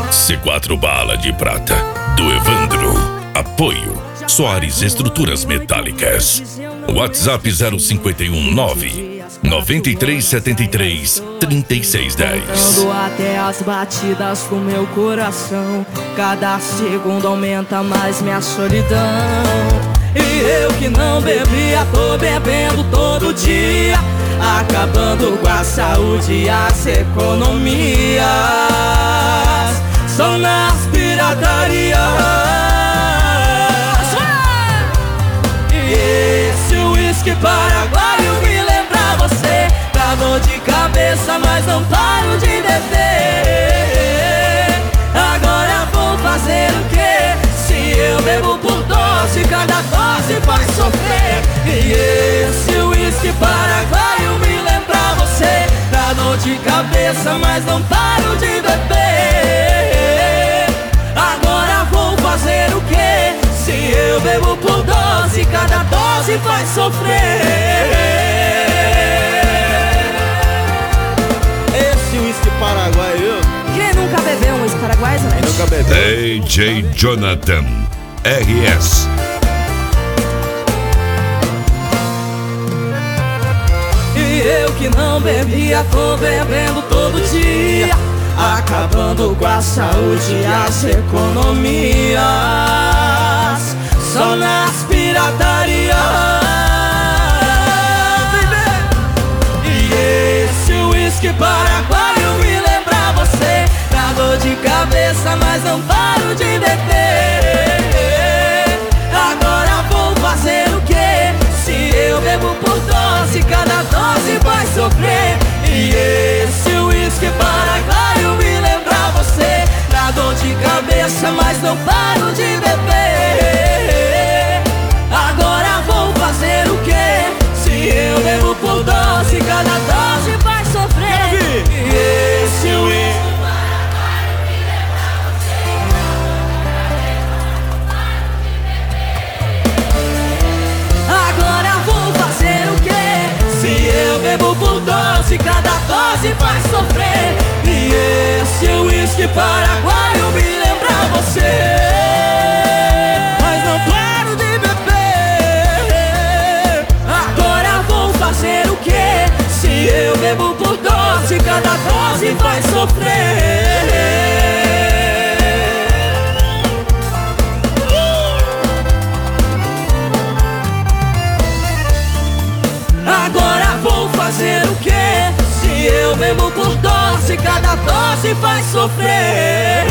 C4 Bala de Prata, do Evandro. Apoio Soares Estruturas Metálicas. WhatsApp 0519 9373 3610. Até as batidas do meu coração, cada segundo aumenta mais minha solidão. E eu que não bebia, tô bebendo todo dia, acabando com a saúde e as economias. Só nas piratarias. E esse uísque paraguaio me lembra você. Dá dor de cabeça, mas não paro de beber. Agora vou fazer o quê? Se eu bebo por dose, cada dose faz sofrer. E esse uísque paraguaio me lembra você. Dá dor de cabeça, mas não paro de beber. Agora vou fazer o quê? Se eu bebo por dose, cada dose faz sofrer. Esse uísque paraguaio. Quem nunca bebeu um uísque paraguaio, Zé? Quem nunca bebeu? DJ Jonathan RS. E eu que não bebia, tô bebendo todo dia, acabando com a saúde e as economias. Só nas piratarias. E esse uísque paraguaio me lembra você. Dá dor de cabeça, mas não paro de beber. Agora vou fazer o quê? Se eu bebo por dose, cada dose vai sofrer. E esse uísque paraguaio me lembra você. Dá dor de cabeça, mas não paro de beber. Agora vou fazer o quê? Se eu bebo por dose, cada dose vai sofrer. E esse uísque paraguaio me lembra você. Agora vou fazer o quê? Se eu bebo por dose, cada dose faz sofrer. E esse uísque paraguaio me lembra você. Mas não paro de beber. Agora vou fazer o quê? Se eu bebo por dose, cada dose faz sofrer. Agora vou fazer o quê? Se eu bebo por dose, cada dose faz sofrer.